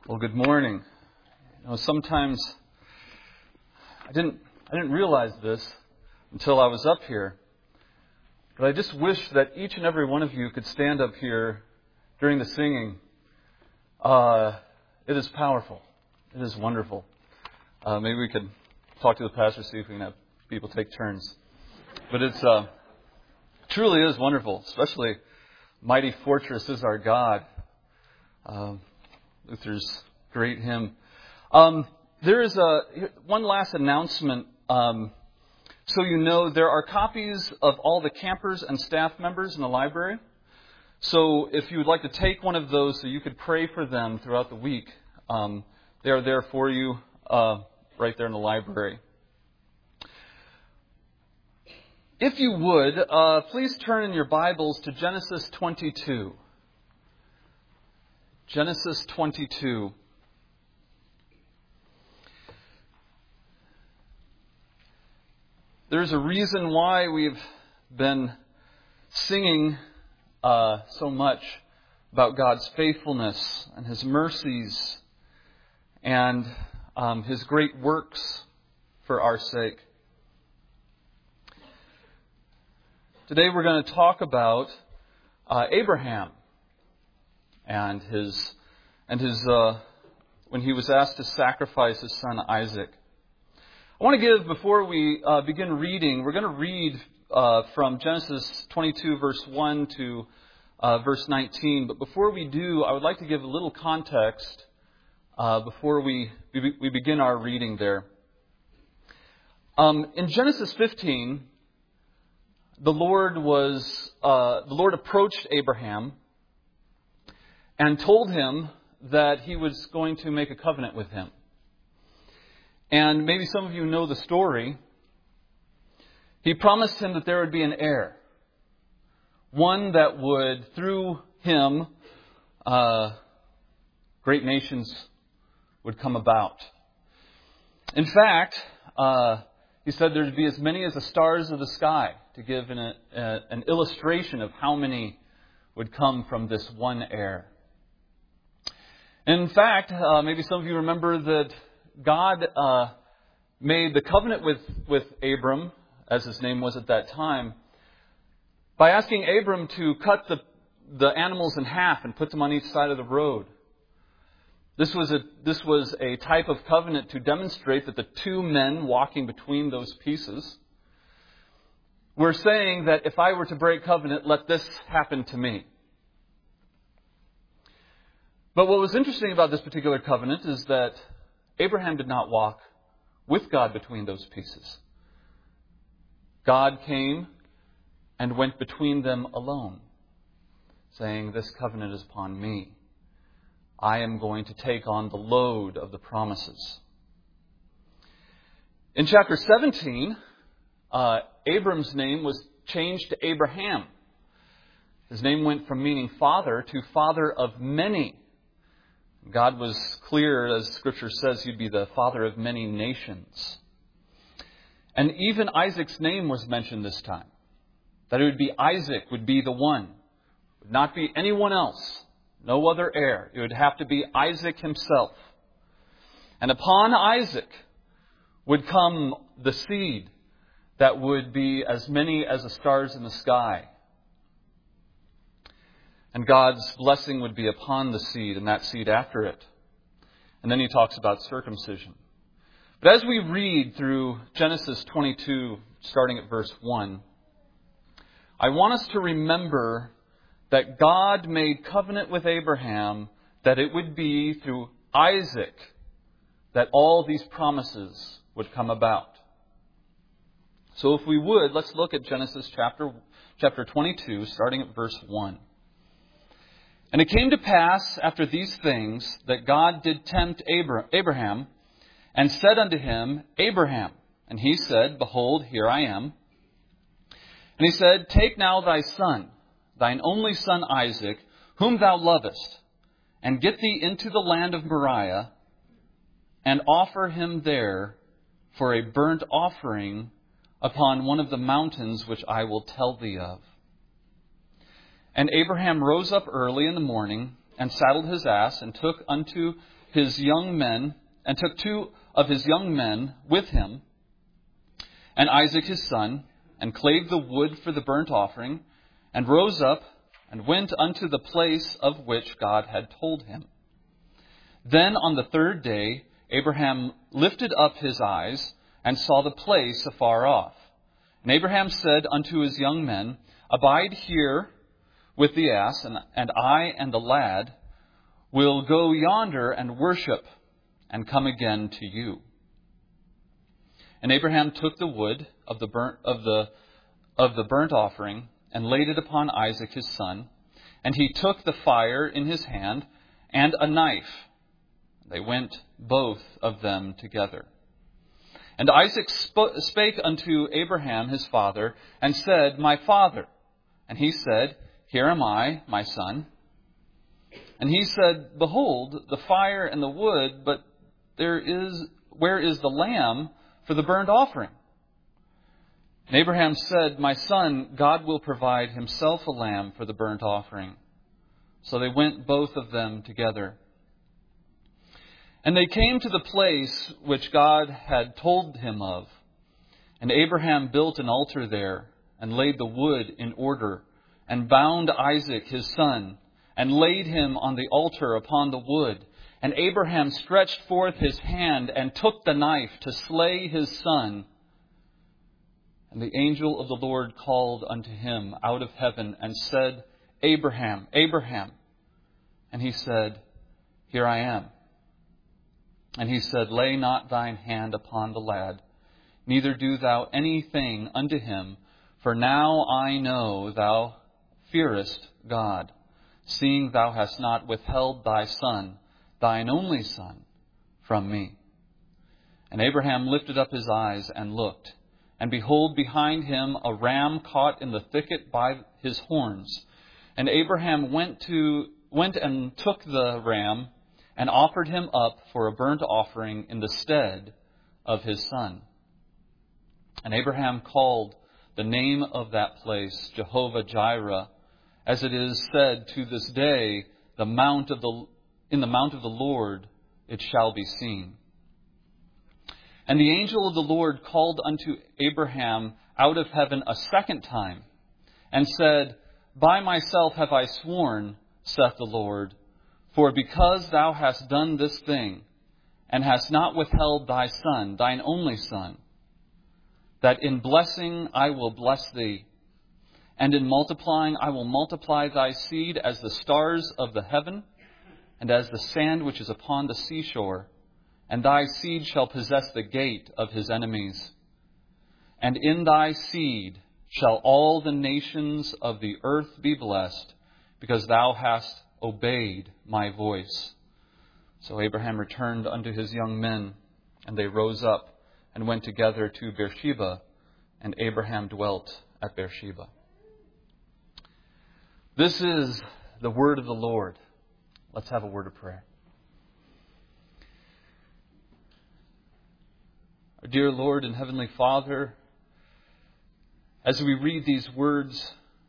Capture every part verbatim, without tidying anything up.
Well, good morning. You know, sometimes I didn't I didn't realize this until I was up here, but I just wish that each and every one of you could stand up here during the singing. Uh, it is powerful. It is wonderful. Uh, maybe we could talk to the pastor, see if we can have people take turns. But it's uh, truly is wonderful, especially Mighty Fortress is Our God. Um, Luther's great hymn. Um, there is a one last announcement. Um, so you know, there are copies of all the campers and staff members in the library. So if you would like to take one of those so you could pray for them throughout the week, um, they are there for you uh, right there in the library. If you would, uh, please turn in your Bibles to Genesis twenty-two. Genesis twenty-two. There's a reason why we've been singing uh, so much about God's faithfulness and His mercies and um, His great works for our sake. Today we're going to talk about uh, Abraham and his and his uh, when he was asked to sacrifice his son Isaac. I want to give, before we uh, begin reading, we're going to read uh, from Genesis twenty-two, verse one to uh, verse nineteen. But before we do, I would like to give a little context uh, before we we begin our reading there. Um, in Genesis fifteen, the Lord was uh, the Lord approached Abraham and told him that He was going to make a covenant with him. And maybe some of you know the story. He promised him that there would be an heir. One that would, through him, uh, great nations would come about. In fact, uh, he said there would be as many as the stars of the sky, to give an, a, an illustration of how many would come from this one heir. In fact, uh, maybe some of you remember that God uh, made the covenant with, with Abram, as his name was at that time, by asking Abram to cut the, the animals in half and put them on each side of the road. This was a this was a type of covenant to demonstrate that the two men walking between those pieces were saying that if I were to break covenant, let this happen to me. But what was interesting about this particular covenant is that Abraham did not walk with God between those pieces. God came and went between them alone, saying, "This covenant is upon me. I am going to take on the load of the promises." In chapter seventeen, uh, Abram's name was changed to Abraham. His name went from meaning father to father of many. God was clear, as Scripture says, He'd be the father of many nations. And even Isaac's name was mentioned this time. That it would be Isaac would be the one. It would not be anyone else. No other heir. It would have to be Isaac himself. And upon Isaac would come the seed that would be as many as the stars in the sky. And God's blessing would be upon the seed and that seed after it. And then he talks about circumcision. But as we read through Genesis twenty-two, starting at verse one, I want us to remember that God made covenant with Abraham that it would be through Isaac that all these promises would come about. So if we would, let's look at Genesis chapter, chapter twenty-two, starting at verse one. "And it came to pass after these things that God did tempt Abraham and said unto him, Abraham. And he said, Behold, here I am. And he said, Take now thy son, thine only son Isaac, whom thou lovest, and get thee into the land of Moriah, and offer him there for a burnt offering upon one of the mountains which I will tell thee of. And Abraham rose up early in the morning, and saddled his ass, and took unto his young men, and took two of his young men with him, and Isaac his son, and clave the wood for the burnt offering, and rose up, and went unto the place of which God had told him. Then on the third day Abraham lifted up his eyes, and saw the place afar off. And Abraham said unto his young men, Abide here with the ass, and, and I and the lad will go yonder and worship, and come again to you. And Abraham took the wood of the burnt of the of the burnt offering, and laid it upon Isaac his son. And he took the fire in his hand, and a knife. They went both of them together. And Isaac sp- spake unto Abraham his father, and said, My father. And he said, Here am I, my son. And he said, Behold, the fire and the wood, but there is where is the lamb for the burnt offering? And Abraham said, My son, God will provide himself a lamb for the burnt offering. So they went both of them together. And they came to the place which God had told him of. And Abraham built an altar there, and laid the wood in order, and bound Isaac his son, and laid him on the altar upon the wood. And Abraham stretched forth his hand, and took the knife to slay his son. And the angel of the Lord called unto him out of heaven, and said, Abraham, Abraham. And he said, Here I am. And he said, Lay not thine hand upon the lad, neither do thou anything unto him, for now I know thou fearest God, seeing thou hast not withheld thy son, thine only son, from me. And Abraham lifted up his eyes and looked, and behold, behind him a ram caught in the thicket by his horns. And Abraham went to went and took the ram, and offered him up for a burnt offering in the stead of his son. And Abraham called the name of that place Jehovah-Jireh, as it is said to this day, the mount of the in the mount of the Lord it shall be seen. And the angel of the Lord called unto Abraham out of heaven a second time, and said, By myself have I sworn, saith the Lord, for because thou hast done this thing, and hast not withheld thy son, thine only son, that in blessing I will bless thee, and in multiplying I will multiply thy seed as the stars of the heaven, and as the sand which is upon the seashore, and thy seed shall possess the gate of his enemies. And in thy seed shall all the nations of the earth be blessed, because thou hast obeyed my voice. So Abraham returned unto his young men, and they rose up and went together to Beersheba, and Abraham dwelt at Beersheba. This is the word of the Lord. Let's have a word of prayer. Our dear Lord and Heavenly Father, as we read these words,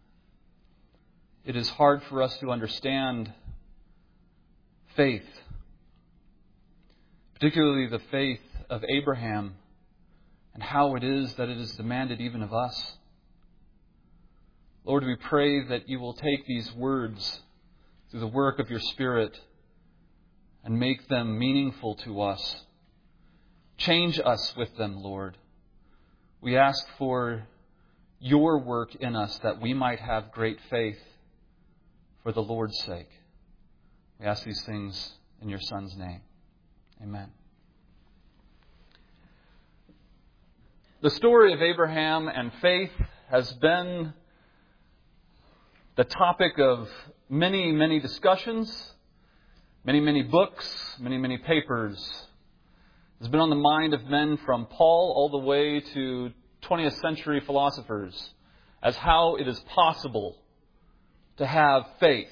it is hard for us to understand faith, particularly the faith of Abraham, and how it is that it is demanded even of us. Lord, we pray that you will take these words through the work of your Spirit and make them meaningful to us. Change us with them, Lord. We ask for your work in us that we might have great faith for the Lord's sake. We ask these things in your Son's name. Amen. The story of Abraham and faith has been the topic of many, many discussions, many, many books, many, many papers. It's been on the mind of men from Paul all the way to twentieth century philosophers as how it is possible to have faith.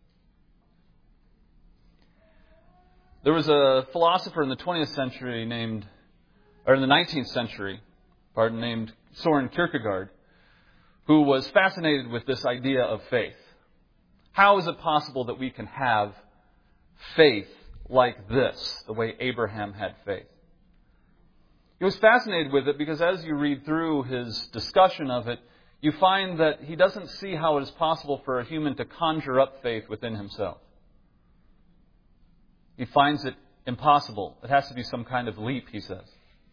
There was a philosopher in the twentieth century named, or in the nineteenth century, pardon, named Soren Kierkegaard, who was fascinated with this idea of faith. How is it possible that we can have faith like this, the way Abraham had faith. He was fascinated with it because as you read through his discussion of it, you find that he doesn't see how it is possible for a human to conjure up faith within himself. He finds it impossible. It has to be some kind of leap, he says.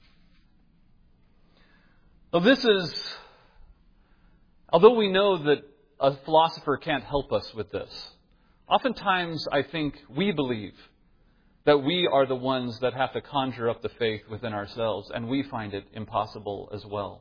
Now this is, although we know that a philosopher can't help us with this, oftentimes I think we believe that we are the ones that have to conjure up the faith within ourselves, and we find it impossible as well.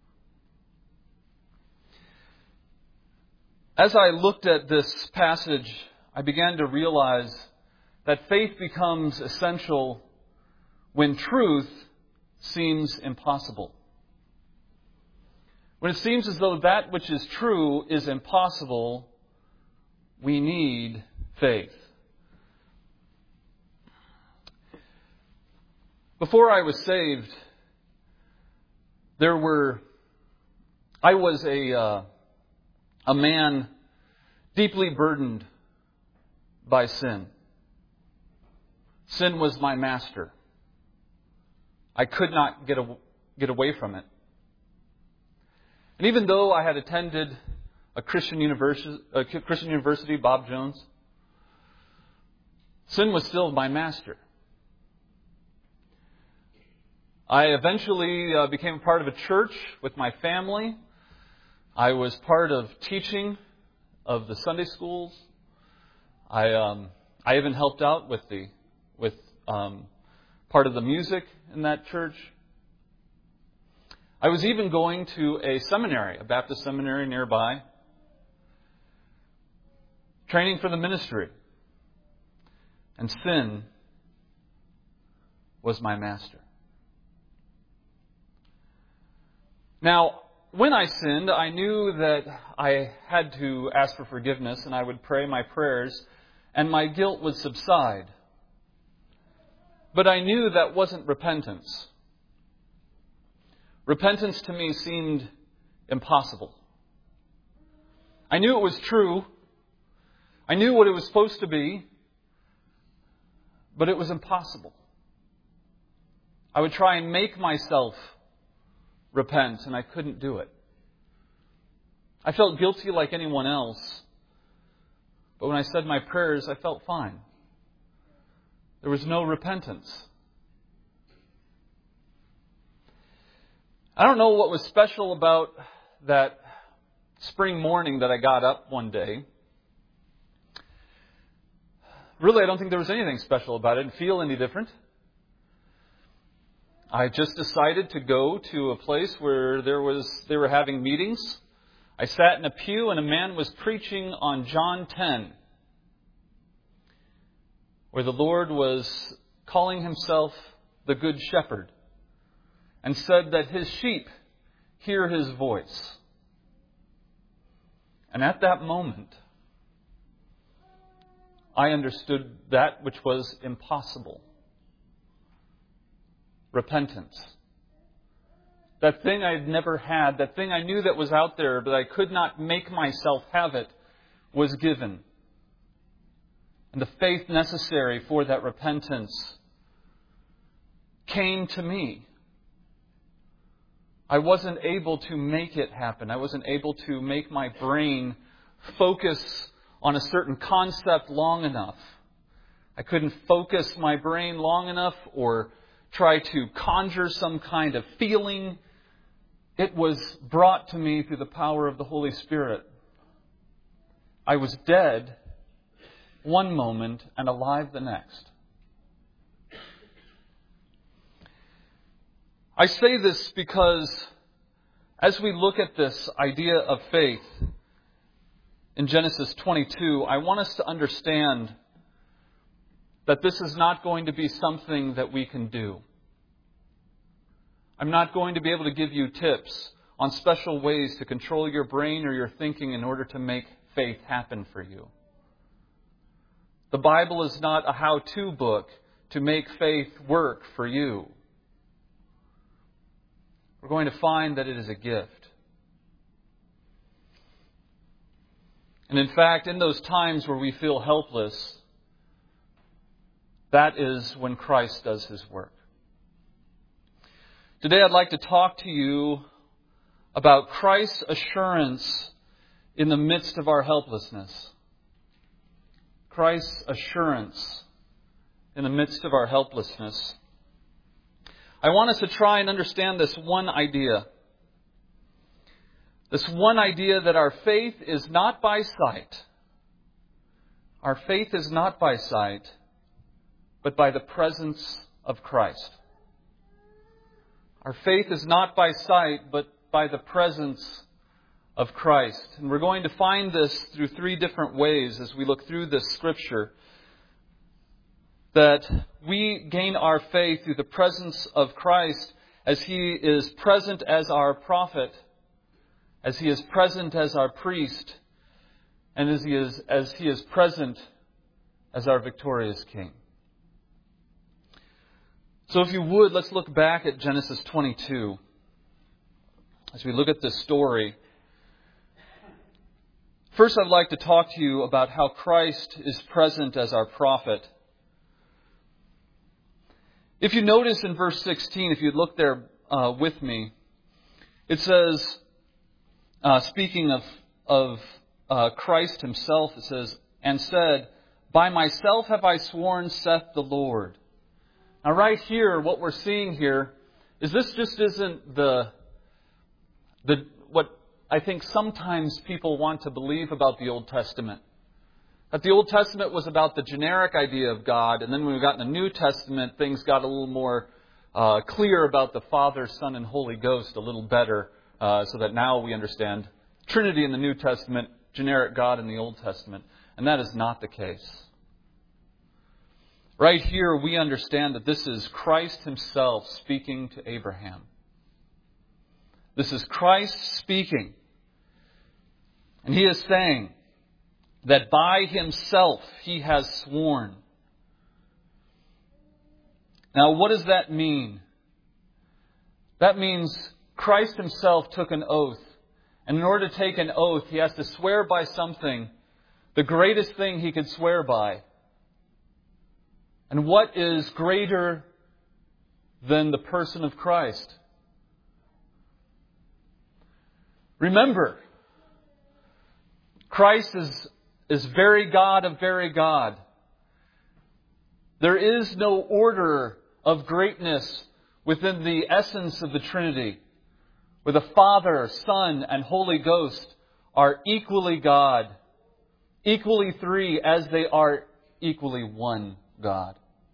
As I looked at this passage, I began to realize that faith becomes essential when truth seems impossible. When it seems as though that which is true is impossible, we need faith. Before I was saved, there were, I was a, uh, a man deeply burdened by sin. Sin was my master. I could not get, a, get away from it. And even though I had attended a Christian university, a Christian university, Bob Jones, sin was still my master. I eventually uh, became a part of a church with my family. I was part of teaching of the Sunday schools. I um, I even helped out with the with um, part of the music in that church. I was even going to a seminary, a Baptist seminary nearby, training for the ministry. And sin was my master. Now, when I sinned, I knew that I had to ask for forgiveness, and I would pray my prayers, and my guilt would subside. But I knew that wasn't repentance. Repentance to me seemed impossible. I knew it was true. I knew what it was supposed to be, but it was impossible. I would try and make myself repent, and I couldn't do it. I felt guilty like anyone else, but when I said my prayers, I felt fine. There was no repentance. I don't know what was special about that spring morning that I got up one day. Really, I don't think there was anything special about it. I didn't feel any different. I just decided to go to a place where there was they were having meetings. I sat in a pew and a man was preaching on John ten, where the Lord was calling himself the Good Shepherd, and said that his sheep hear his voice. And at that moment, I understood that which was impossible. Repentance. That thing I had never had, that thing I knew that was out there, but I could not make myself have it, was given. And the faith necessary for that repentance came to me. I wasn't able to make it happen. I wasn't able to make my brain focus on a certain concept long enough. I couldn't focus my brain long enough or try to conjure some kind of feeling. It was brought to me through the power of the Holy Spirit. I was dead one moment and alive the next. I say this because as we look at this idea of faith in Genesis twenty-two, I want us to understand that this is not going to be something that we can do. I'm not going to be able to give you tips on special ways to control your brain or your thinking in order to make faith happen for you. The Bible is not a how-to book to make faith work for you. We're going to find that it is a gift. And in fact, in those times where we feel helpless, That is when Christ does His work. Today I'd like to talk to you about Christ's assurance in the midst of our helplessness. Christ's assurance in the midst of our helplessness. I want us to try and understand this one idea. This one idea that our faith is not by sight. Our faith is not by sight, but by the presence of Christ. Our faith is not by sight, but by the presence of Christ. And we're going to find this through three different ways as we look through this scripture. That we gain our faith through the presence of Christ as He is present as our prophet, as He is present as our priest, and as He is, as He is present as our victorious King. So if you would, let's look back at Genesis twenty-two. As we look at this story, first I'd like to talk to you about how Christ is present as our prophet. If you notice in verse sixteen, if you look there uh, with me, it says, uh, speaking of, of uh, Christ Himself, it says, and said, by myself have I sworn, saith the Lord. Now right here, what we're seeing here is this just isn't the, the what I think sometimes people want to believe about the Old Testament. That the Old Testament was about the generic idea of God, and then when we got in the New Testament, things got a little more uh, clear about the Father, Son, and Holy Ghost a little better, uh, so that now we understand Trinity in the New Testament, generic God in the Old Testament. And that is not the case. Right here, we understand that this is Christ Himself speaking to Abraham. This is Christ speaking. And He is saying that by Himself He has sworn. Now, what does that mean? That means Christ Himself took an oath. And in order to take an oath, He has to swear by something, the greatest thing He could swear by. And what is greater than the person of Christ? Remember, Christ is, is very God of very God. There is no order of greatness within the essence of the Trinity, where the Father, Son, and Holy Ghost are equally God, equally three, as they are equally one God.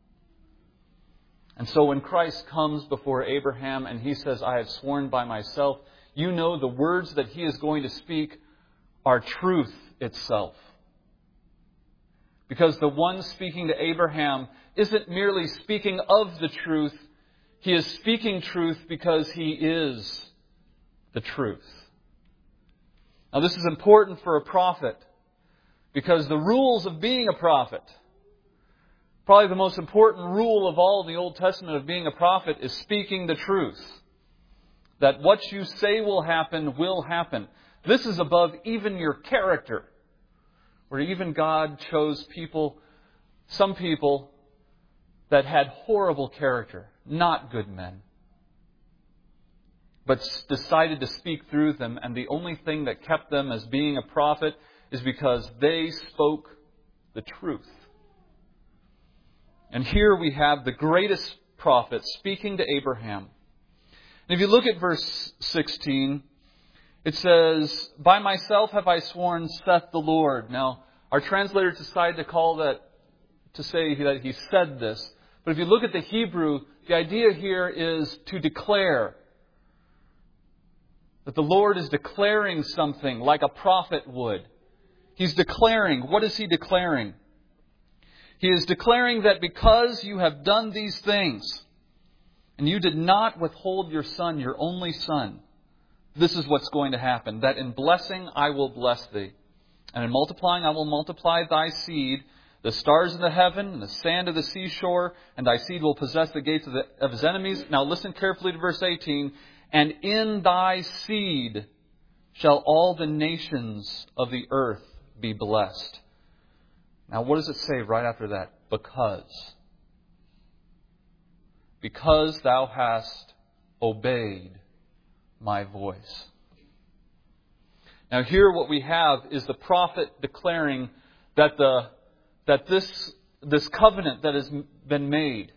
And so when Christ comes before Abraham and He says, I have sworn by myself, you know the words that He is going to speak are truth itself. Because the one speaking to Abraham isn't merely speaking of the truth. He is speaking truth because He is the truth. Now this is important for a prophet, because the rules of being a prophet, probably the most important rule of all the Old Testament of being a prophet, is speaking the truth. That what you say will happen, will happen. This is above even your character. Where even God chose people, some people that had horrible character, not good men, but decided to speak through them. And the only thing that kept them as being a prophet is because they spoke the truth. And here we have the greatest prophet speaking to Abraham. And if you look at verse sixteen, it says, by myself have I sworn, saith the Lord. Now, our translators decided to call that, to say that he said this. But if you look at the Hebrew, the idea here is to declare. That the Lord is declaring something like a prophet would. He's declaring. What is He declaring? He is declaring that because you have done these things, and you did not withhold your son, your only son, this is what's going to happen. That in blessing I will bless thee. And in multiplying I will multiply thy seed, the stars in the heaven, and the sand of the seashore, and thy seed will possess the gates of, the, of his enemies. Now listen carefully to verse eighteen. And in thy seed shall all the nations of the earth be blessed. Now what does it say right after that? Because. because thou hast obeyed my voice. Now here what we have is the prophet declaring that the that this, this covenant that has been made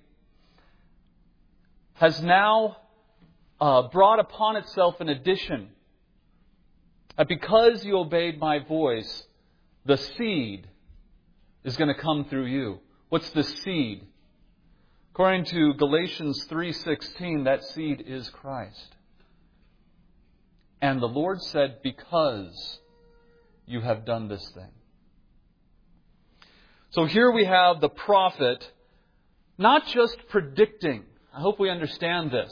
has now uh, brought upon itself an addition. That because you obeyed my voice, the seed is going to come through you. What's the seed? According to Galatians three sixteen, that seed is Christ. And the Lord said, because you have done this thing. So here we have the prophet not just predicting. I hope we understand this.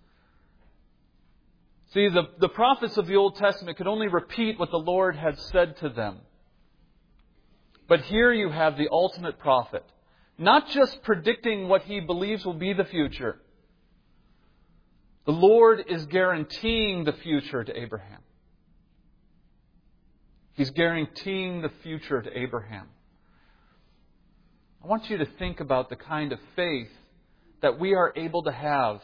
See, the, the prophets of the Old Testament could only repeat what the Lord had said to them. But here you have the ultimate prophet, not just predicting what he believes will be the future. The Lord is guaranteeing the future to Abraham. He's guaranteeing the future to Abraham. I want you to think about the kind of faith that we are able to have,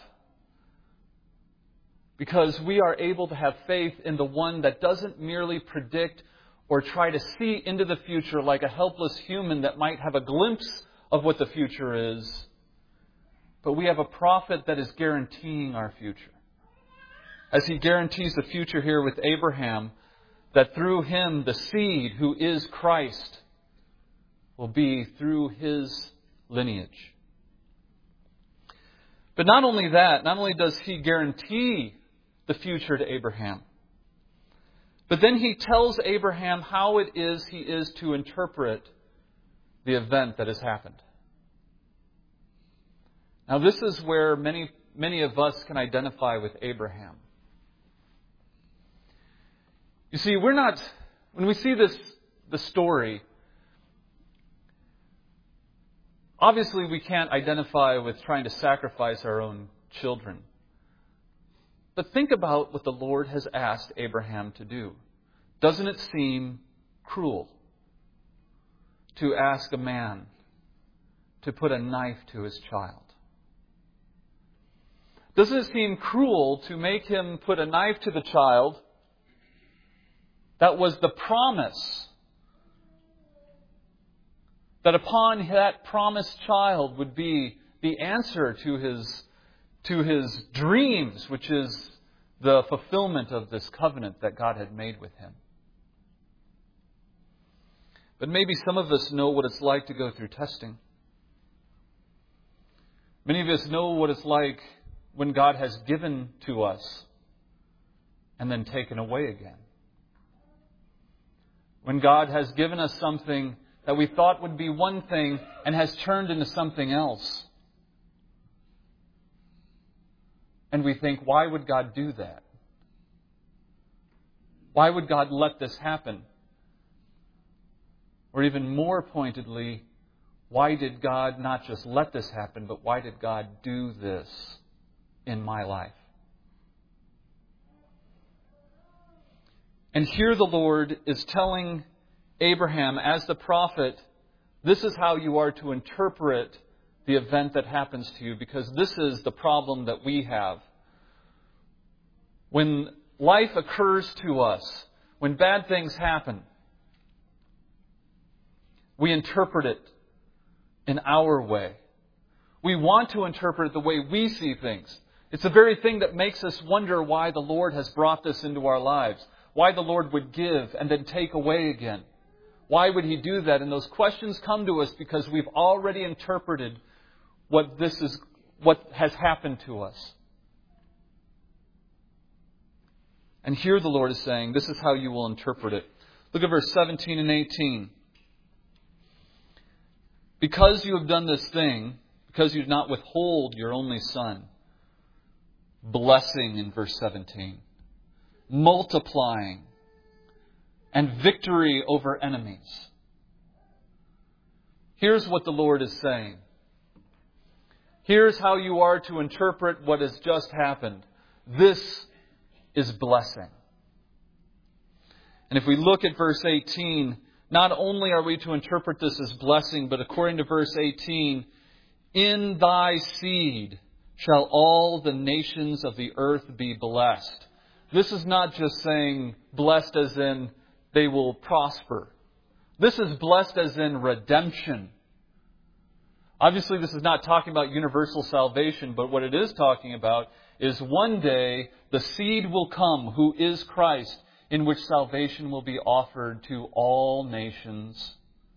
because we are able to have faith in the one that doesn't merely predict or try to see into the future like a helpless human that might have a glimpse of what the future is. But we have a prophet that is guaranteeing our future. As he guarantees the future here with Abraham, that through him, the seed who is Christ will be through his lineage. But not only that, not only does he guarantee the future to Abraham, but then he tells Abraham how it is he is to interpret the event that has happened. Now this is where many, many of us can identify with Abraham. You see, we're not, when we see this, the story, obviously we can't identify with trying to sacrifice our own children. But think about what the Lord has asked Abraham to do. Doesn't it seem cruel to ask a man to put a knife to his child? Doesn't it seem cruel to make him put a knife to the child that was the promise that upon that promised child would be the answer to his, to his dreams, which is the fulfillment of this covenant that God had made with him? But maybe some of us know what it's like to go through testing. Many of us know what it's like when God has given to us and then taken away again. When God has given us something that we thought would be one thing and has turned into something else. And we think, why would God do that? Why would God let this happen? Or even more pointedly, why did God not just let this happen, but why did God do this in my life? And here the Lord is telling Abraham, as the prophet, this is how you are to interpret the event that happens to you, because this is the problem that we have. When life occurs to us, when bad things happen, we interpret it in our way. We want to interpret it the way we see things. It's the very thing that makes us wonder why the Lord has brought this into our lives. Why the Lord would give and then take away again. Why would He do that? And those questions come to us because we've already interpreted what this is, what has happened to us. And here the Lord is saying, this is how you will interpret it. Look at verse seventeen and eighteen. Because you have done this thing, because you did not withhold your only son, blessing in verse seventeen, multiplying, and victory over enemies. Here's what the Lord is saying. Here's how you are to interpret what has just happened. This is blessing. And if we look at verse eighteen, not only are we to interpret this as blessing, but according to verse eighteen, in thy seed shall all the nations of the earth be blessed. This is not just saying blessed as in they will prosper. This is blessed as in redemption. Obviously, this is not talking about universal salvation, but what it is talking about is one day the seed will come, who is Christ, in which salvation will be offered to all nations.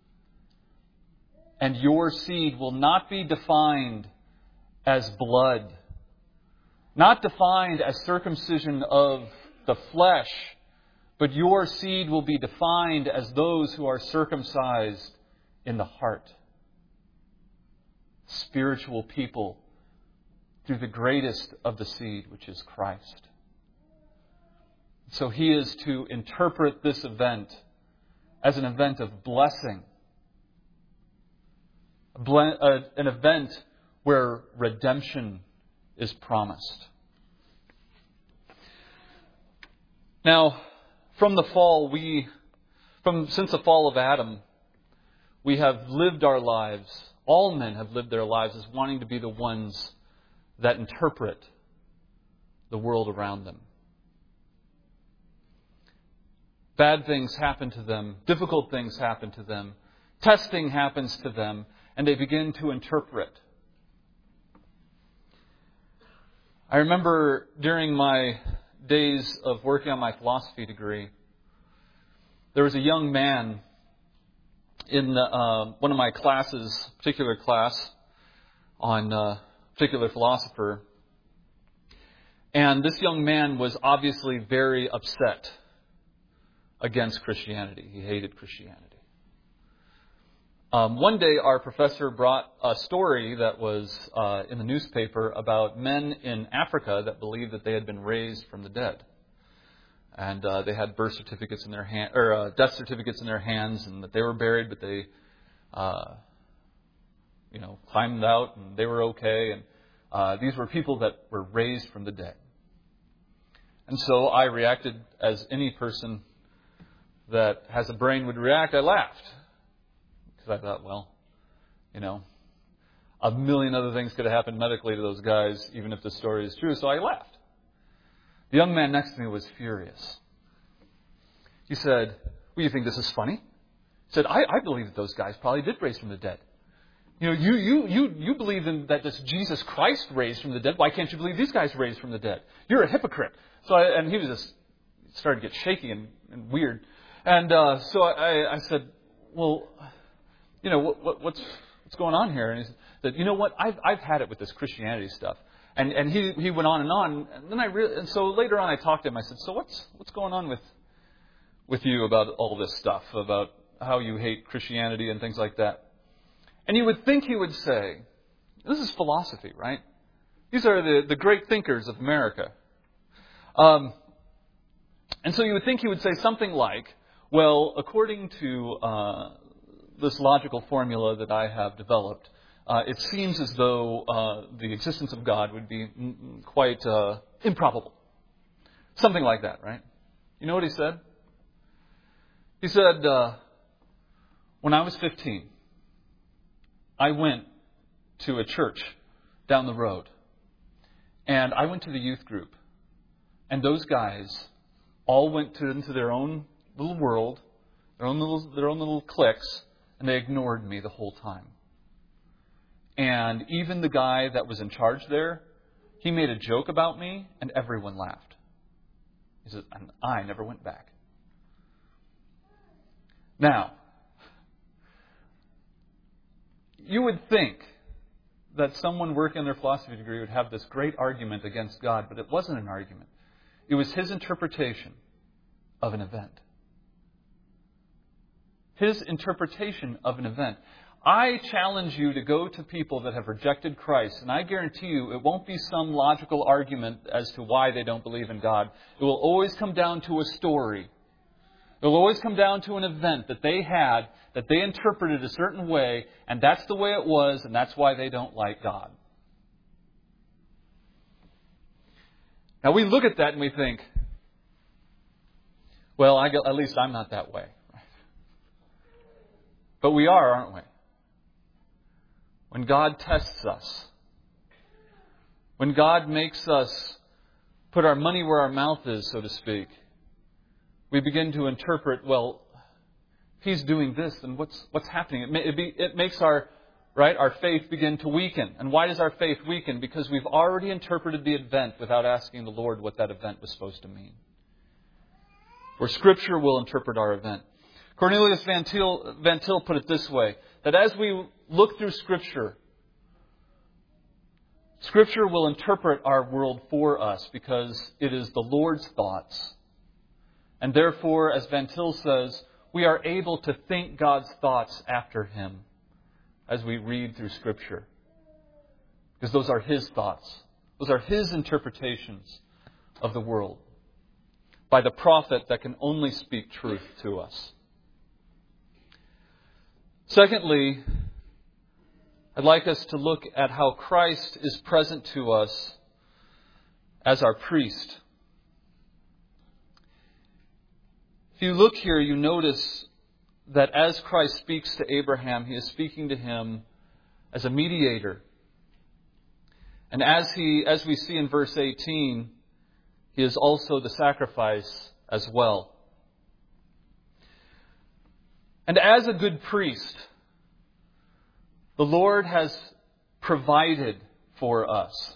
And your seed will not be defined as blood, not defined as circumcision of the flesh, but your seed will be defined as those who are circumcised in the heart. Spiritual people through the greatest of the seed, which is Christ. So he is to interpret this event as an event of blessing, an event where redemption is promised. Now, from the fall, we, from since the fall of Adam, we have lived our lives. All men have lived their lives as wanting to be the ones that interpret the world around them. Bad things happen to them. Difficult things happen to them. Testing happens to them. And they begin to interpret. I remember during my days of working on my philosophy degree, there was a young man in uh, one of my classes, particular class on a particular philosopher. And this young man was obviously very upset against Christianity. He hated Christianity. Um, one day, our professor brought a story that was uh, in the newspaper about men in Africa that believed that they had been raised from the dead, and uh, they had birth certificates in their hand or uh, death certificates in their hands, and that they were buried, but they, uh, you know, climbed out and they were okay. And uh, these were people that were raised from the dead. And so I reacted as any person that has a brain would react. I laughed. Because I thought, well, you know, a million other things could have happened medically to those guys, even if the story is true. So I laughed. The young man next to me was furious. He said, well, you think this is funny? He said, I, I believe that those guys probably did raise from the dead. You know, you you you you believe in that this Jesus Christ raised from the dead. Why can't you believe these guys raised from the dead? You're a hypocrite. So I, and he was just started to get shaky and, and weird. And uh, so I, I said, well, you know, what, what, what's what's going on here? And he said, you know what? I've I've had it with this Christianity stuff. And and he he went on and on. And then I re- and so later on I talked to him. I said, so what's what's going on with with you about all this stuff, about how you hate Christianity and things like that? And you would think he would say, this is philosophy, right? These are the, the great thinkers of America. Um, and so you would think he would say something like, well, according to uh, this logical formula that I have developed, uh, it seems as though uh, the existence of God would be quite uh, improbable. Something like that, right? You know what he said? He said, uh, when I was fifteen, I went to a church down the road, and I went to the youth group, and those guys all went to, into their own little world, their own little, their own little cliques, and they ignored me the whole time. And even the guy that was in charge there, he made a joke about me, and everyone laughed. He said, and I never went back. Now, you would think that someone working on their philosophy degree would have this great argument against God, but it wasn't an argument. It was his interpretation of an event. His interpretation of an event. I challenge you to go to people that have rejected Christ, and I guarantee you it won't be some logical argument as to why they don't believe in God. It will always come down to a story. It will always come down to an event that they had, that they interpreted a certain way, and that's the way it was, and that's why they don't like God. Now we look at that and we think, well, I, at least I'm not that way. But we are, aren't we? When God tests us, when God makes us put our money where our mouth is, so to speak, we begin to interpret, well, if He's doing this, then what's what's happening? It, may, it, be, it makes our right our faith begin to weaken. And why does our faith weaken? Because we've already interpreted the event without asking the Lord what that event was supposed to mean. Or Scripture will interpret our event. Cornelius Van Til, Van Til put it this way, that as we look through Scripture, Scripture will interpret our world for us because it is the Lord's thoughts. And therefore, as Van Til says, we are able to think God's thoughts after Him as we read through Scripture. Because those are His thoughts. Those are His interpretations of the world by the prophet that can only speak truth to us. Secondly, I'd like us to look at how Christ is present to us as our priest. If you look here, you notice that as Christ speaks to Abraham, He is speaking to him as a mediator. And as he, as we see in verse eighteen, He is also the sacrifice as well. And as a good priest, the Lord has provided for us.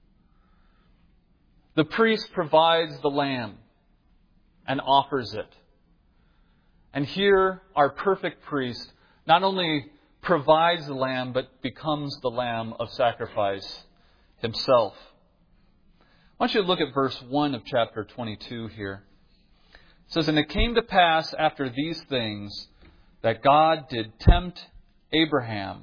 The priest provides the lamb and offers it. And here, our perfect priest not only provides the lamb, but becomes the lamb of sacrifice Himself. I want you to look at verse one of chapter twenty-two here. It says, "And it came to pass after these things that God did tempt Abraham."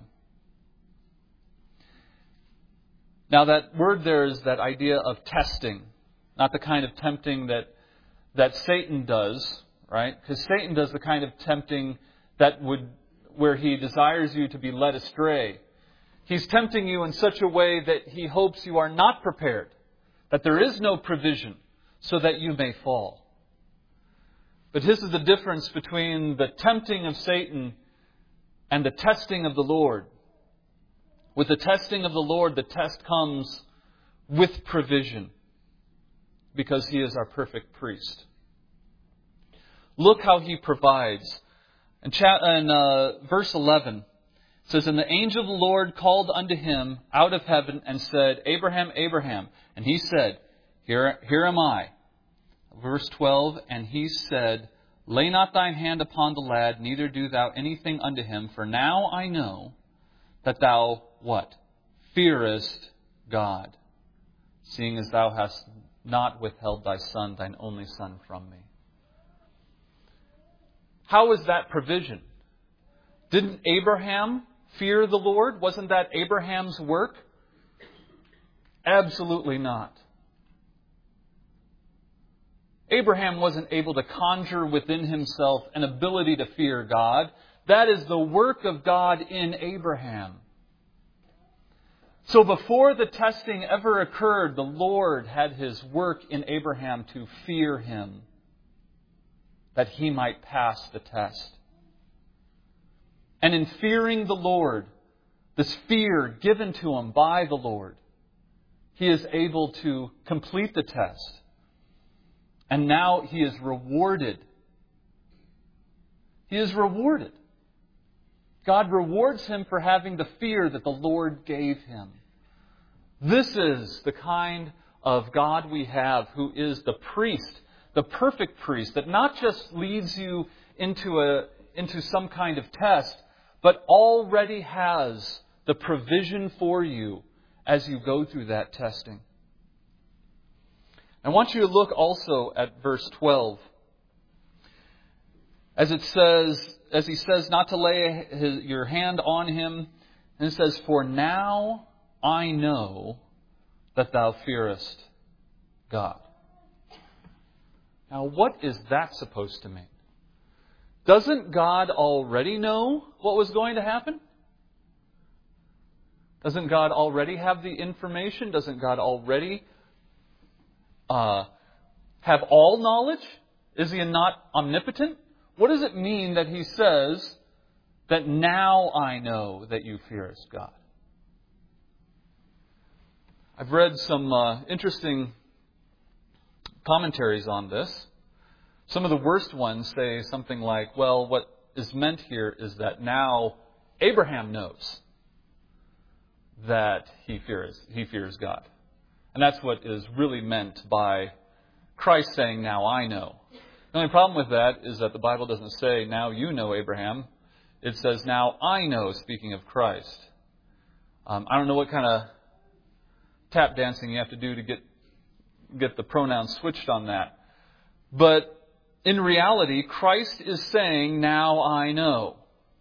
Now that word there is that idea of testing, not the kind of tempting that that Satan does, right? Because Satan does the kind of tempting that would, where he desires you to be led astray. He's tempting you in such a way that he hopes you are not prepared, that there is no provision so that you may fall. But this is the difference between the tempting of Satan and the testing of the Lord. With the testing of the Lord, the test comes with provision because He is our perfect priest. Look how He provides. In, cha- in uh, verse eleven, it says, "And the angel of the Lord called unto him out of heaven and said, Abraham, Abraham. And he said, Here, here am I." Verse twelve, "And he said, Lay not thine hand upon the lad, neither do thou anything unto him. For now I know that thou," what? "Fearest God, seeing as thou hast not withheld thy son, thine only son, from me." How is that provision? Didn't Abraham fear the Lord? Wasn't that Abraham's work? Absolutely not. Abraham wasn't able to conjure within himself an ability to fear God. That is the work of God in Abraham. So before the testing ever occurred, the Lord had His work in Abraham to fear Him, that he might pass the test. And in fearing the Lord, this fear given to him by the Lord, he is able to complete the test. And now he is rewarded. He is rewarded. God rewards him for having the fear that the Lord gave him. This is the kind of God we have, who is the priest, the perfect priest, that not just leads you into a into some kind of test, but already has the provision for you as you go through that testing. I want you to look also at verse twelve. As it says, as he says not to lay his, your hand on him, and it says, "For now I know that thou fearest God." Now, what is that supposed to mean? Doesn't God already know what was going to happen? Doesn't God already have the information? Doesn't God already uh, have all knowledge? Is He not omnipotent? What does it mean that He says that now I know that you fearest God? I've read some uh, interesting commentaries on this. Some of the worst ones say something like, well, what is meant here is that now Abraham knows that he fears, he fears God. And that's what is really meant by Christ saying, now I know. The only problem with that is that the Bible doesn't say, now you know, Abraham. It says, now I know, speaking of Christ. Um, I don't know what kind of tap dancing you have to do to get get the pronouns switched on that. But in reality, Christ is saying, now I know.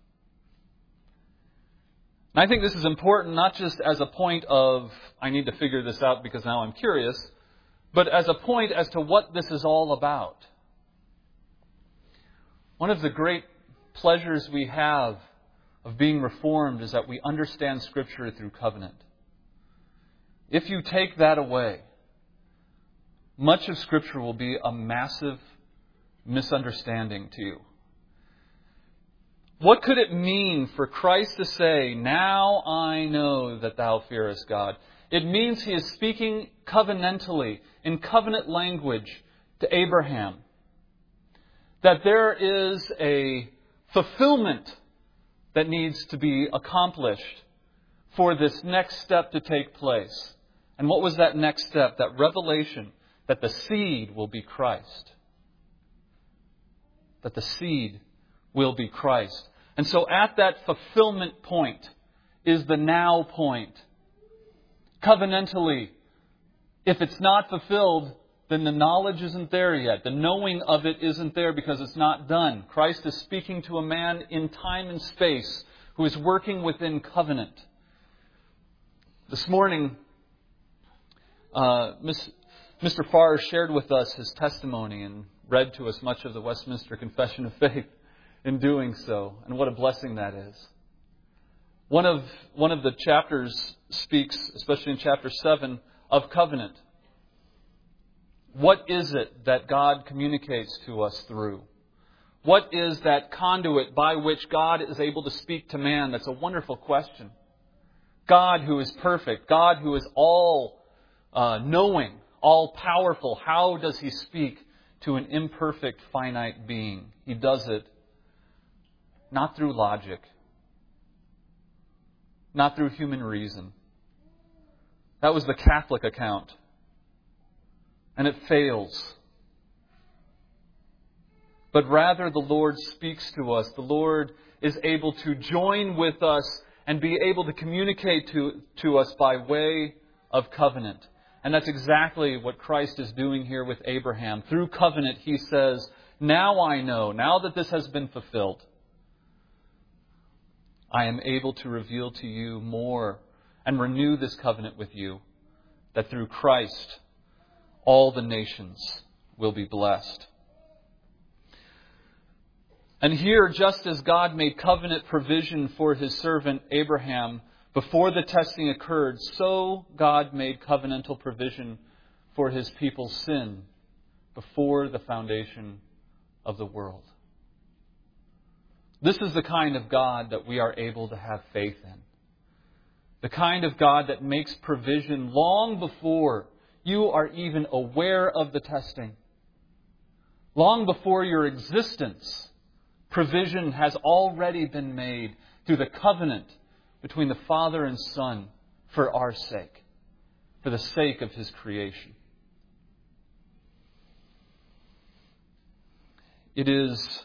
And I think this is important not just as a point of, I need to figure this out because now I'm curious, but as a point as to what this is all about. One of the great pleasures we have of being Reformed is that we understand Scripture through covenant. If you take that away, much of Scripture will be a massive misunderstanding to you. What could it mean for Christ to say, now I know that thou fearest God? It means He is speaking covenantally, in covenant language, to Abraham. That there is a fulfillment that needs to be accomplished for this next step to take place. And what was that next step? That revelation that the seed will be Christ. That the seed will be Christ. And so at that fulfillment point is the now point. Covenantally, if it's not fulfilled, then the knowledge isn't there yet. The knowing of it isn't there because it's not done. Christ is speaking to a man in time and space who is working within covenant. This morning, uh, Mister Farr shared with us his testimony and read to us much of the Westminster Confession of Faith in doing so. And what a blessing that is. One of, one of the chapters speaks, especially in chapter seven, of covenant. What is it that God communicates to us through? What is that conduit by which God is able to speak to man? That's a wonderful question. God who is perfect, God who is all uh, knowing, all powerful, how does He speak to an imperfect, finite being? He does it not through logic, not through human reason. That was the Catholic account. And it fails. But rather the Lord speaks to us. The Lord is able to join with us and be able to communicate to, to us by way of covenant. And that's exactly what Christ is doing here with Abraham. Through covenant, He says, now I know, now that this has been fulfilled, I am able to reveal to you more and renew this covenant with you, that through Christ, all the nations will be blessed. And here, just as God made covenant provision for His servant Abraham before the testing occurred, so God made covenantal provision for His people's sin before the foundation of the world. This is the kind of God that we are able to have faith in. The kind of God that makes provision long before you are even aware of the testing. Long before your existence, provision has already been made through the covenant between the Father and Son for our sake, for the sake of His creation. It is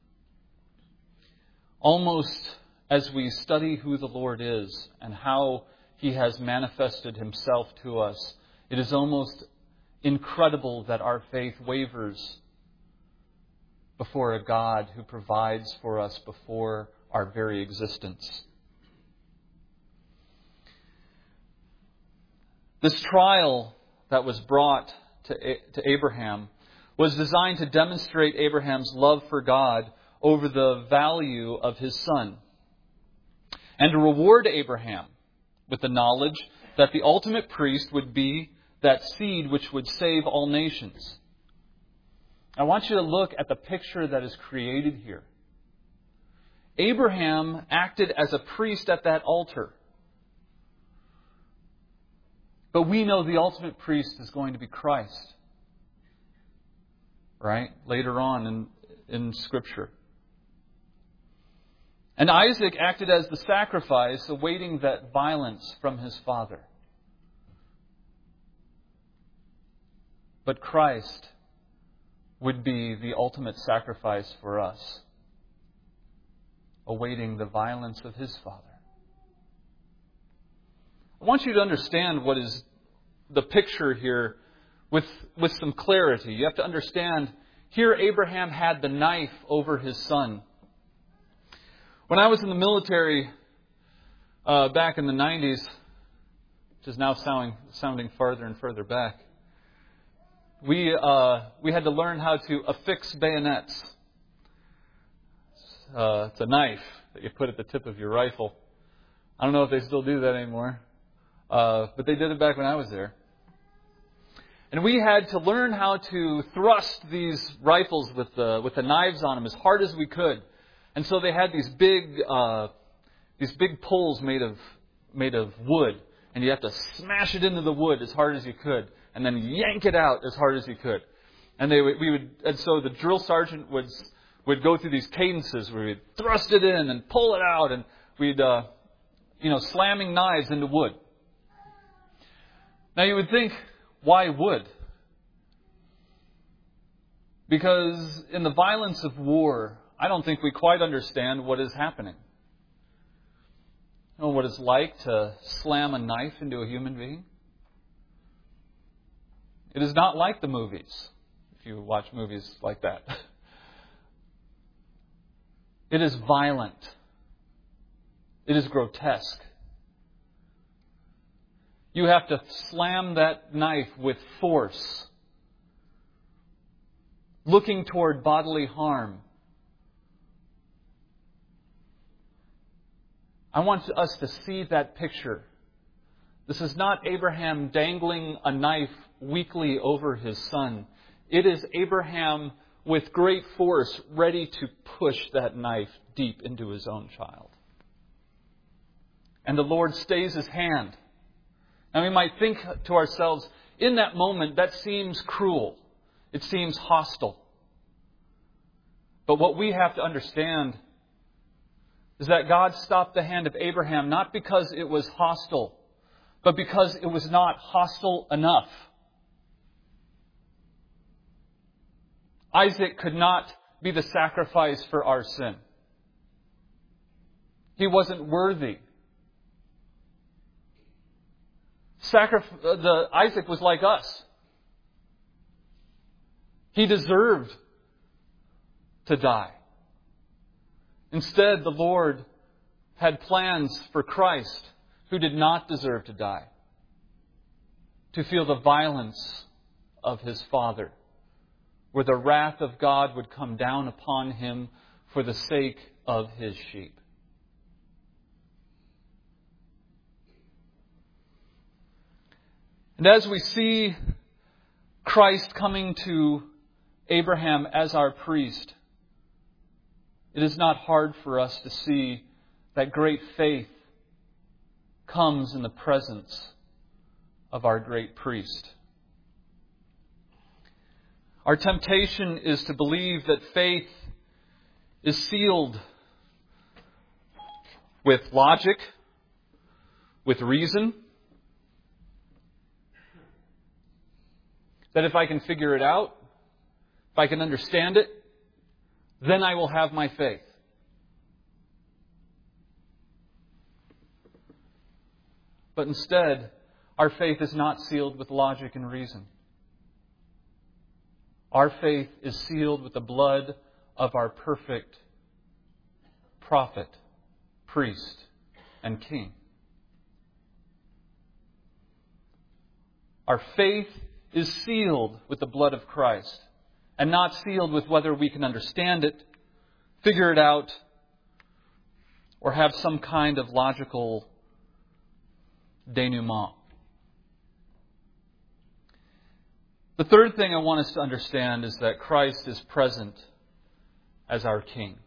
almost as we study who the Lord is and how He has manifested Himself to us, it is almost incredible that our faith wavers before a God who provides for us before our very existence. This trial that was brought to, to Abraham was designed to demonstrate Abraham's love for God over the value of his son, and to reward Abraham with the knowledge that the ultimate priest would be that seed which would save all nations. I want you to look at the picture that is created here. Abraham acted as a priest at that altar. But we know the ultimate priest is going to be Christ. Right? Later on in, in Scripture. And Isaac acted as the sacrifice, awaiting that violence from his father. But Christ would be the ultimate sacrifice for us, awaiting the violence of his father. I want you to understand what is the picture here with, with some clarity. You have to understand, here Abraham had the knife over his son. When I was in the military uh, back in the nineties, which is now sounding, sounding farther and further back, we uh, we had to learn how to affix bayonets. Uh, it's a knife that you put at the tip of your rifle. I don't know if they still do that anymore, uh, but they did it back when I was there. And we had to learn how to thrust these rifles with the with the knives on them as hard as we could. And so they had these big uh, these big poles made of made of wood, and you have to smash it into the wood as hard as you could, and then yank it out as hard as you could. And they would, we would, and so the drill sergeant would would go through these cadences where we'd thrust it in and pull it out, and we'd uh, you know slamming knives into wood. Now you would think, why wood? Because in the violence of war, I don't think we quite understand what is happening. You know what it's like to slam a knife into a human being? It is not like the movies, if you watch movies like that. It is violent. It is grotesque. You have to slam that knife with force, looking toward bodily harm. I want us to see that picture. This is not Abraham dangling a knife weakly over his son. It is Abraham with great force ready to push that knife deep into his own child. And the Lord stays his hand. Now we might think to ourselves, in that moment, that seems cruel. It seems hostile. But what we have to understand is that God stopped the hand of Abraham not because it was hostile, but because it was not hostile enough. Isaac could not be the sacrifice for our sin. He wasn't worthy. Sacrif- the, Isaac was like us. He deserved to die. Instead, the Lord had plans for Christ, who did not deserve to die, to feel the violence of his Father, where the wrath of God would come down upon him for the sake of his sheep. And as we see Christ coming to Abraham as our priest, it is not hard for us to see that great faith comes in the presence of our great priest. Our temptation is to believe that faith is sealed with logic, with reason, that if I can figure it out, if I can understand it, then I will have my faith. But instead, our faith is not sealed with logic and reason. Our faith is sealed with the blood of our perfect prophet, priest, and king. Our faith is sealed with the blood of Christ, and not sealed with whether we can understand it, figure it out, or have some kind of logical denouement. The third thing I want us to understand is that Christ is present as our King.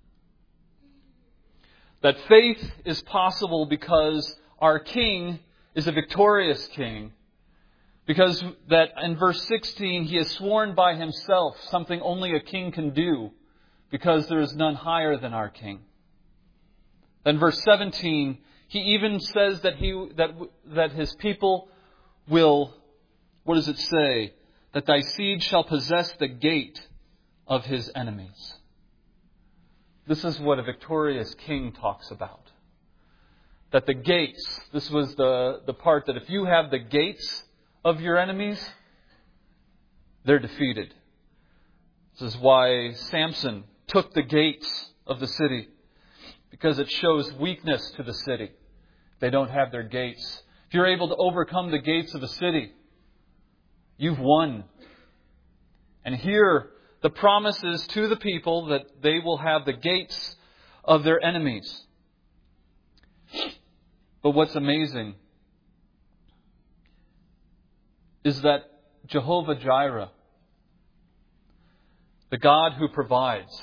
That faith is possible because our King is a victorious king, because that in verse sixteen, he has sworn by himself something only a king can do, because there is none higher than our king. Then verse seventeen, he even says that he that that his people will, what does it say? That thy seed shall possess the gate of his enemies. This is what a victorious king talks about. That the gates, this was the, the part that if you have the gates of your enemies, they're defeated. This is why Samson took the gates of the city, because it shows weakness to the city. They don't have their gates. If you're able to overcome the gates of a city, you've won. And here, the promise is to the people that they will have the gates of their enemies. But what's amazing is that Jehovah Jireh, the God who provides,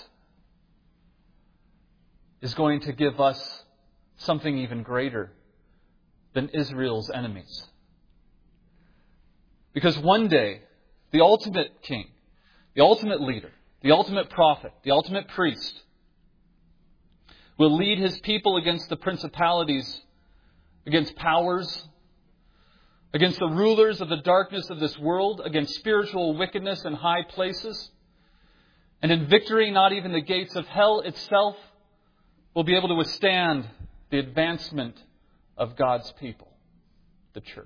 is going to give us something even greater than Israel's enemies. Because one day, the ultimate king, the ultimate leader, the ultimate prophet, the ultimate priest, will lead his people against the principalities, against powers, against the rulers of the darkness of this world, against spiritual wickedness in high places. And in victory, not even the gates of hell itself will be able to withstand the advancement of God's people, the church.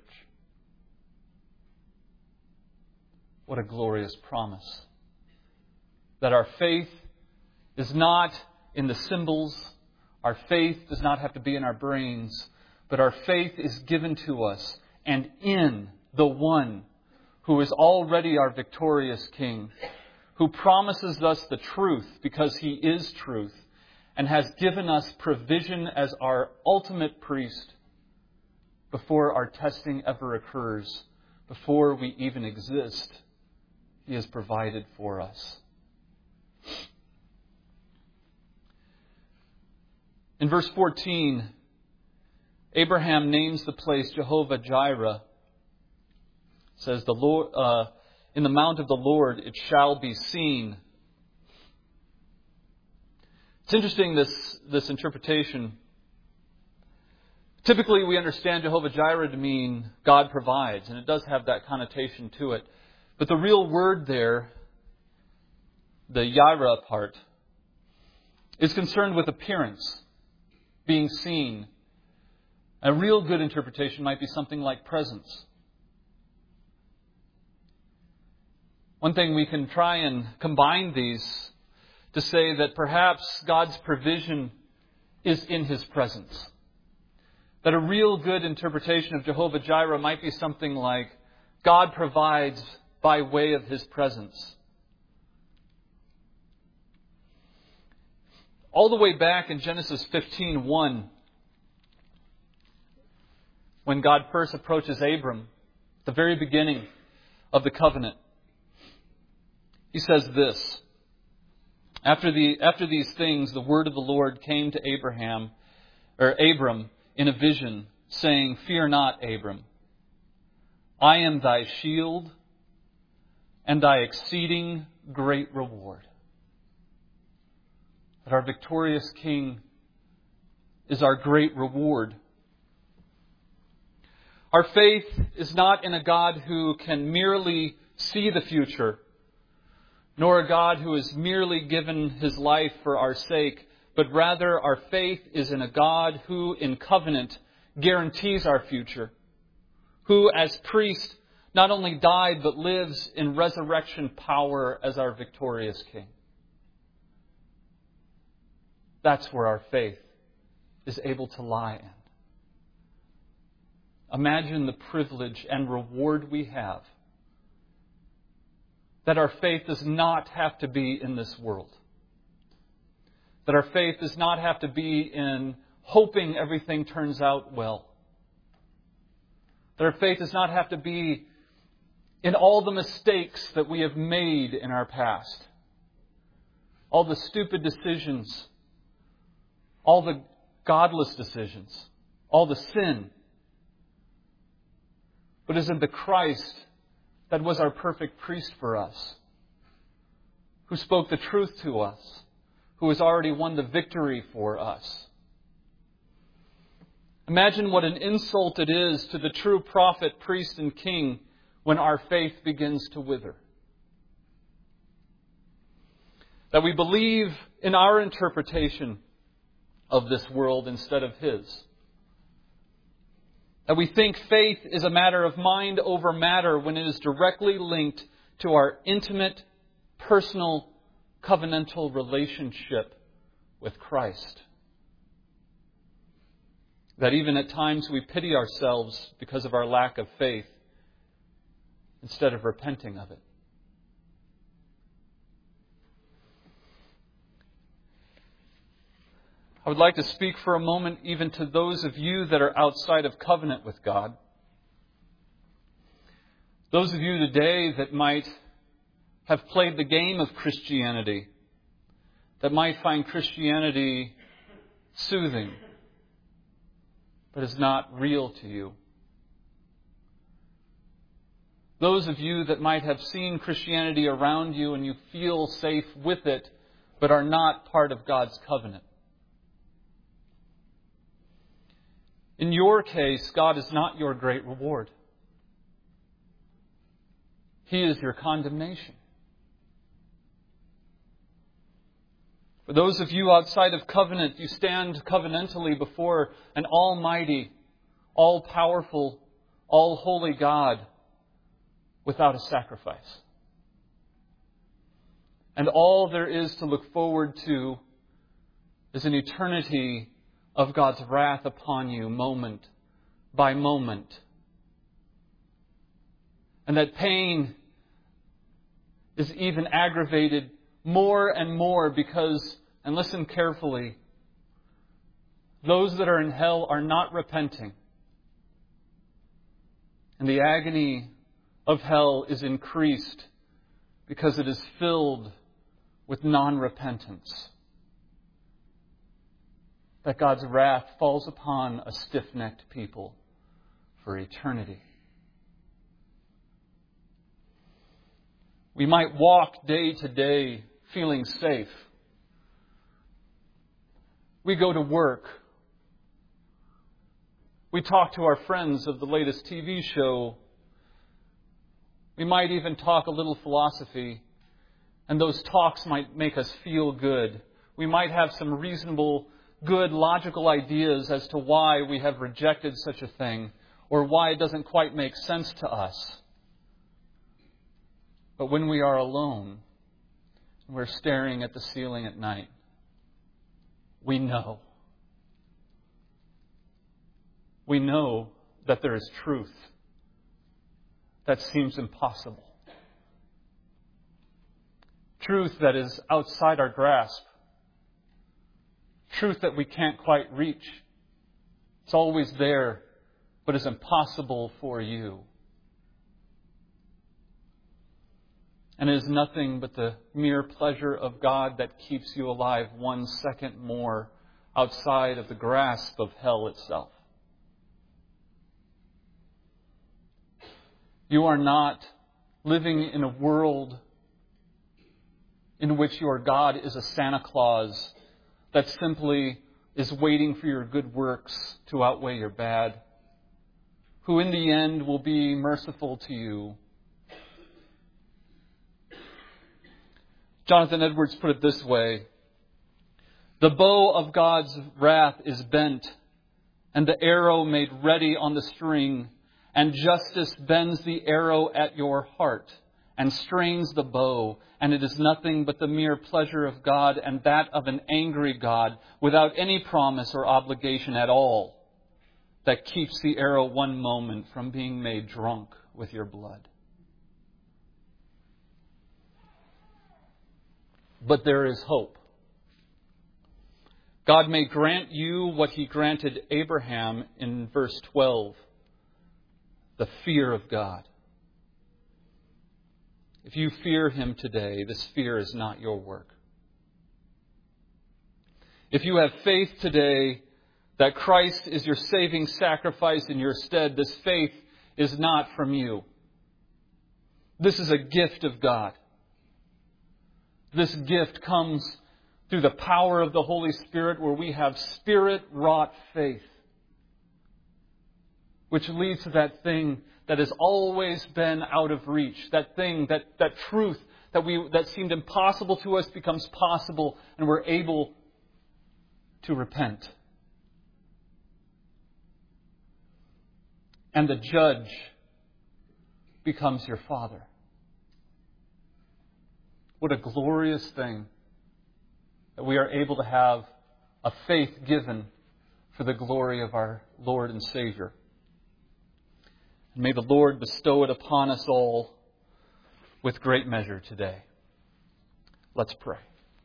What a glorious promise. That our faith is not in the symbols. Our faith does not have to be in our brains. But our faith is given to us and in the one who is already our victorious King, who promises us the truth because he is truth and has given us provision as our ultimate priest before our testing ever occurs, before we even exist. He has provided for us. In verse fourteen, Abraham names the place Jehovah Jireh. It says, "The Lord, uh, in the mount of the Lord it shall be seen." It's interesting, this, this interpretation. Typically we understand Jehovah Jireh to mean God provides, and it does have that connotation to it. But the real word there, the Yireh part, is concerned with appearance, being seen. A real good interpretation might be something like presence. One thing we can try and combine these to say that perhaps God's provision is in his presence. That a real good interpretation of Jehovah Jireh might be something like God provides by way of his presence. All the way back in Genesis fifteen one, when God first approaches Abram, the very beginning of the covenant, he says this: After the after these things, the word of the Lord came to Abraham, or Abram, in a vision, saying, "Fear not, Abram. I am thy shield and thy exceeding great reward." That our victorious King is our great reward. Our faith is not in a God who can merely see the future, nor a God who has merely given his life for our sake, but rather our faith is in a God who, in covenant, guarantees our future, who, as priest, not only died, but lives in resurrection power as our victorious King. That's where our faith is able to lie in. Imagine the privilege and reward we have, that our faith does not have to be in this world. That our faith does not have to be in hoping everything turns out well. That our faith does not have to be in all the mistakes that we have made in our past. All the stupid decisions. All the godless decisions. All the sin. but is in the Christ that was our perfect priest for us, who spoke the truth to us, who has already won the victory for us. Imagine what an insult it is to the true prophet, priest, and king when our faith begins to wither. That we believe in our interpretation of this world instead of His. That we think faith is a matter of mind over matter when it is directly linked to our intimate, personal, covenantal relationship with Christ. That even at times we pity ourselves because of our lack of faith instead of repenting of it. I would like to speak for a moment even to those of you that are outside of covenant with God. Those of you today that might have played the game of Christianity, that might find Christianity soothing, but is not real to you. Those of you that might have seen Christianity around you and you feel safe with it, but are not part of God's covenant. In your case, God is not your great reward. He is your condemnation. For those of you outside of covenant, you stand covenantally before an almighty, all-powerful, all-holy God without a sacrifice. And all there is to look forward to is an eternity of God's wrath upon you moment by moment. And that pain is even aggravated more and more because, and listen carefully, those that are in hell are not repenting. And the agony of hell is increased because it is filled with non-repentance. That God's wrath falls upon a stiff-necked people for eternity. We might walk day to day feeling safe. We go to work. We talk to our friends of the latest T V show. We might even talk a little philosophy, and those talks might make us feel good. We might have some reasonable, good, logical ideas as to why we have rejected such a thing, or why it doesn't quite make sense to us. But when we are alone, and we're staring at the ceiling at night, we know. We know that there is truth that seems impossible. Truth that is outside our grasp. Truth that we can't quite reach. It's always there, but is impossible for you. And it is nothing but the mere pleasure of God that keeps you alive one second more outside of the grasp of hell itself. You are not living in a world in which your God is a Santa Claus that simply is waiting for your good works to outweigh your bad, who in the end will be merciful to you. Jonathan Edwards put it this way: the bow of God's wrath is bent, and the arrow made ready on the string, and justice bends the arrow at your heart, and strains the bow, and it is nothing but the mere pleasure of God, and that of an angry God, without any promise or obligation at all, that keeps the arrow one moment from being made drunk with your blood. But there is hope. God may grant you what He granted Abraham in verse twelve, the fear of God. If you fear Him today, this fear is not your work. If you have faith today that Christ is your saving sacrifice in your stead, this faith is not from you. This is a gift of God. This gift comes through the power of the Holy Spirit, where we have Spirit-wrought faith, which leads to that thing that has always been out of reach, that thing, that, that truth that we that seemed impossible to us becomes possible, and we're able to repent. And the judge becomes your Father. What a glorious thing that we are able to have a faith given for the glory of our Lord and Savior. And may the Lord bestow it upon us all with great measure today. Let's pray.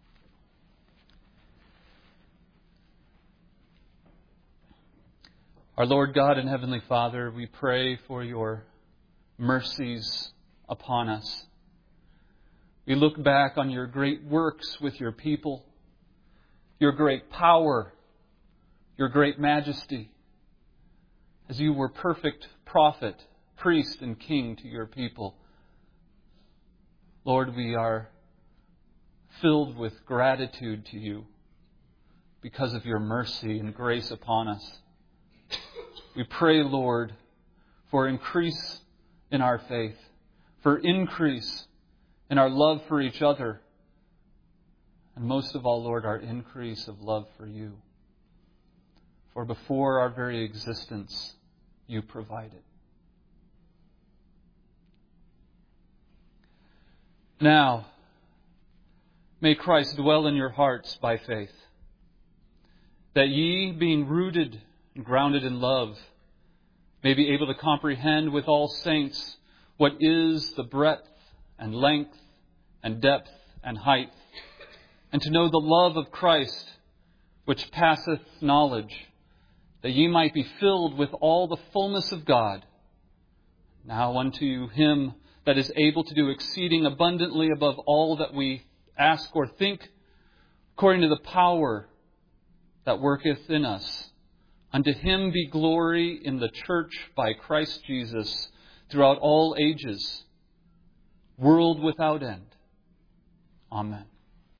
Our Lord God and Heavenly Father, we pray for your mercies upon us. We look back on your great works with your people, your great power, your great majesty, as you were perfect prophet, priest, and king to your people. Lord, we are filled with gratitude to you because of your mercy and grace upon us. We pray, Lord, for increase in our faith, for increase in our love for each other, and most of all, Lord, our increase of love for you. For before our very existence, you provided. Now, may Christ dwell in your hearts by faith, that ye, being rooted and grounded in love, may be able to comprehend with all saints what is the breadth and length and depth and height, and to know the love of Christ, which passeth knowledge, that ye might be filled with all the fullness of God. Now unto him that is able to do exceeding abundantly above all that we ask or think, according to the power that worketh in us. Unto him be glory in the church by Christ Jesus throughout all ages, world without end. Amen.